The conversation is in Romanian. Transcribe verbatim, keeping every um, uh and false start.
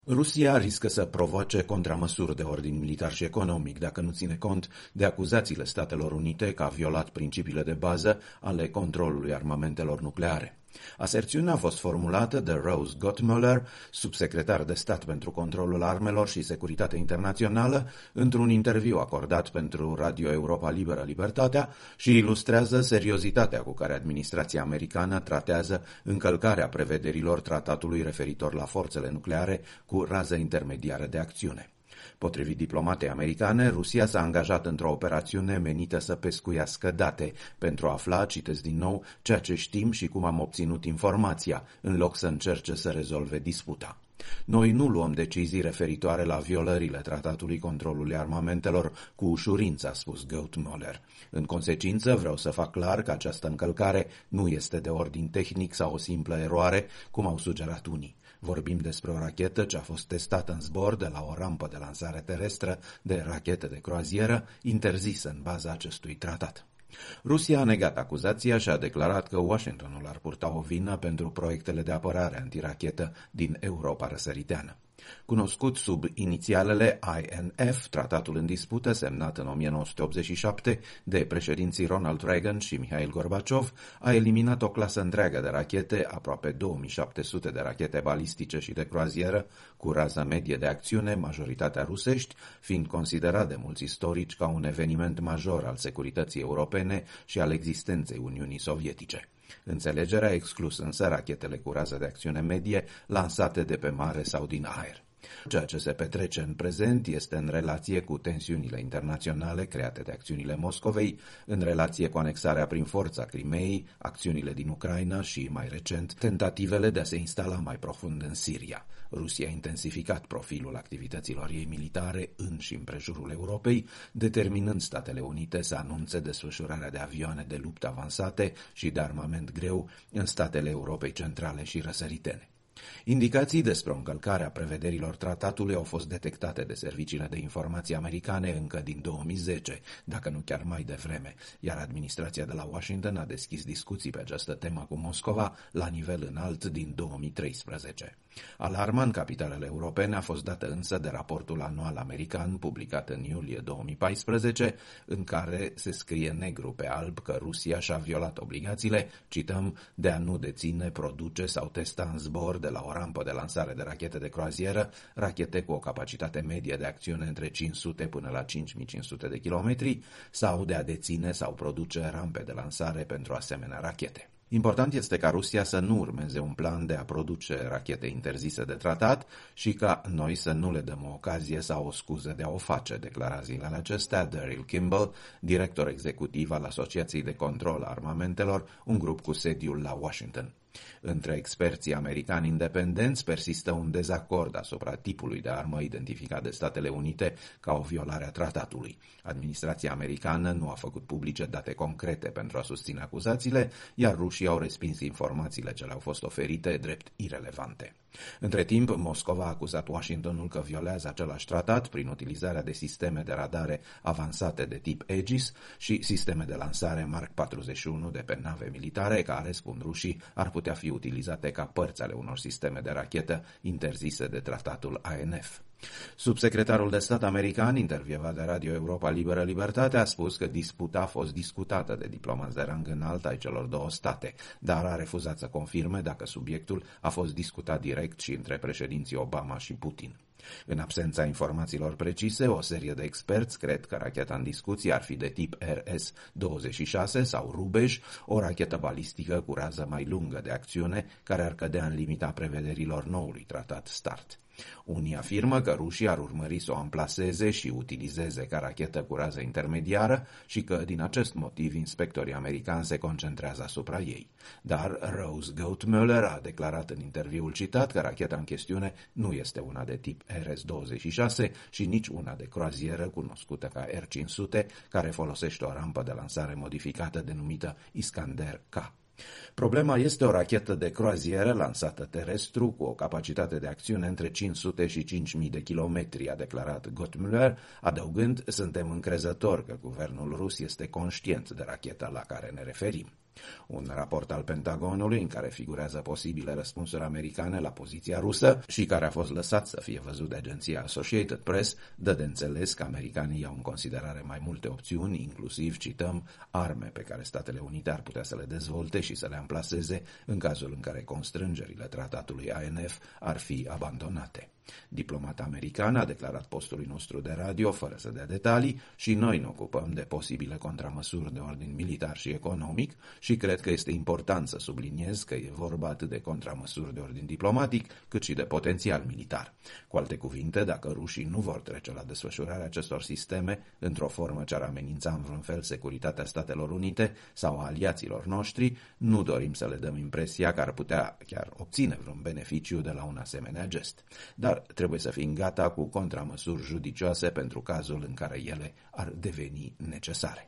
Rusia riscă să provoace contramăsuri de ordin militar și economic dacă nu ține cont de acuzațiile Statelor Unite că a violat principiile de bază ale controlului armamentelor nucleare. Aserțiunea a fost formulată de Rose Gottemoeller, subsecretar de stat pentru controlul armelor și securitate internațională, într-un interviu acordat pentru Radio Europa Liberă Libertatea și ilustrează seriozitatea cu care administrația americană tratează încălcarea prevederilor tratatului referitor la forțele nucleare cu rază intermediară de acțiune. Potrivit diplomatei americane, Rusia s-a angajat într-o operațiune menită să pescuiască date pentru a afla, citesc din nou, ceea ce știm și cum am obținut informația, în loc să încerce să rezolve disputa. Noi nu luăm decizii referitoare la violările tratatului controlului armamentelor cu ușurință, a spus Gottemoeller. În consecință, vreau să fac clar că această încălcare nu este de ordin tehnic sau o simplă eroare, cum au sugerat unii. Vorbim despre o rachetă ce a fost testată în zbor de la o rampă de lansare terestră de rachete de croazieră interzisă în baza acestui tratat. Rusia a negat acuzația și a declarat că Washingtonul ar purta o vină pentru proiectele de apărare antirachetă din Europa răsăriteană. Cunoscut sub inițialele I N F, tratatul în dispută, semnat în o mie nouă sute optzeci și șapte de președinții Ronald Reagan și Mihail Gorbaciov, a eliminat o clasă întreagă de rachete, aproape două mii șapte sute de rachete balistice și de croazieră, cu rază medie de acțiune, majoritatea rusești, fiind considerat de mulți istorici ca un eveniment major al securității europene și al existenței Uniunii Sovietice. Înțelegerea a exclus însă rachetele cu rază de acțiune medie lansate de pe mare sau din aer. Ceea ce se petrece în prezent este în relație cu tensiunile internaționale create de acțiunile Moscovei, în relație cu anexarea prin forță a Crimeei, acțiunile din Ucraina și, mai recent, tentativele de a se instala mai profund în Siria. Rusia a intensificat profilul activităților ei militare în și împrejurul Europei, determinând Statele Unite să anunțe desfășurarea de avioane de luptă avansate și de armament greu în statele Europei centrale și răsăritene. Indicații despre o încălcare a prevederilor tratatului au fost detectate de serviciile de informații americane încă din două mii zece, dacă nu chiar mai devreme, iar administrația de la Washington a deschis discuții pe această temă cu Moscova la nivel înalt din două mii treisprezece. Alarma în capitalele europene a fost dată însă de raportul anual american publicat în iulie două mii paisprezece, în care se scrie negru pe alb că Rusia și-a violat obligațiile, cităm, de a nu deține, produce sau testa în zbor de la o rampă de lansare de rachete de croazieră, rachete cu o capacitate medie de acțiune între cinci sute până la cinci mii cinci sute de kilometri, sau de a deține sau produce rampe de lansare pentru asemenea rachete. Important este ca Rusia să nu urmeze un plan de a produce rachete interzise de tratat și ca noi să nu le dăm o ocazie sau o scuză de a o face, declara zilele acestea Daryl Kimball, director executiv al Asociației de Control a Armamentelor, un grup cu sediul la Washington. Între experții americani independenți persistă un dezacord asupra tipului de armă identificat de Statele Unite ca o violare a tratatului. Administrația americană nu a făcut publice date concrete pentru a susține acuzațiile, iar rușii au respins informațiile ce le-au fost oferite drept irelevante. Între timp, Moscova a acuzat Washingtonul că violează același tratat prin utilizarea de sisteme de radare avansate de tip Aegis și sisteme de lansare Mark patruzeci și unu de pe nave militare care, spun rușii, ar putea fi utilizate ca părți ale unor sisteme de rachetă interzise de tratatul I N F. Subsecretarul de stat american, intervievat de Radio Europa Liberă Libertate, a spus că disputa a fost discutată de diplomați de rang înalt ai celor două state, dar a refuzat să confirme dacă subiectul a fost discutat direct și între președinții Obama și Putin. În absența informațiilor precise, o serie de experți cred că racheta în discuție ar fi de tip R S douăzeci și șase sau Rubej, o rachetă balistică cu rază mai lungă de acțiune care ar cădea în limita prevederilor noului tratat START. Unii afirmă că rușii ar urmări să o amplaseze și utilizeze ca rachetă cu rază intermediară și că, din acest motiv, inspectorii americani se concentrează asupra ei. Dar Rose Gottemoeller a declarat în interviul citat că racheta în chestiune nu este una de tip R S douăzeci și șase și nici una de croazieră cunoscută ca R cinci sute, care folosește o rampă de lansare modificată denumită Iskander K. Problema este o rachetă de croazieră lansată terestru cu o capacitate de acțiune între cinci sute și cinci mii de kilometri, a declarat Gottemoeller, adăugând, suntem încrezători că guvernul rus este conștient de racheta la care ne referim. Un raport al Pentagonului în care figurează posibile răspunsuri americane la poziția rusă și care a fost lăsat să fie văzut de agenția Associated Press dă de înțeles că americanii iau în considerare mai multe opțiuni, inclusiv, cităm, arme pe care Statele Unite ar putea să le dezvolte și să le amplaseze în cazul în care constrângerile tratatului A N F ar fi abandonate. Diplomat american a declarat postului nostru de radio, fără să dea detalii, și noi ne ocupăm de posibile contramăsuri de ordin militar și economic și cred că este important să subliniez că e vorba atât de contramăsuri de ordin diplomatic, cât și de potențial militar. Cu alte cuvinte, dacă rușii nu vor trece la desfășurarea acestor sisteme într-o formă ce ar amenința în vreun fel securitatea Statelor Unite sau a aliaților noștri, nu dorim să le dăm impresia că ar putea chiar obține vreun beneficiu de la un asemenea gest. Dar trebuie să fim gata cu contramăsuri judicioase pentru cazul în care ele ar deveni necesare.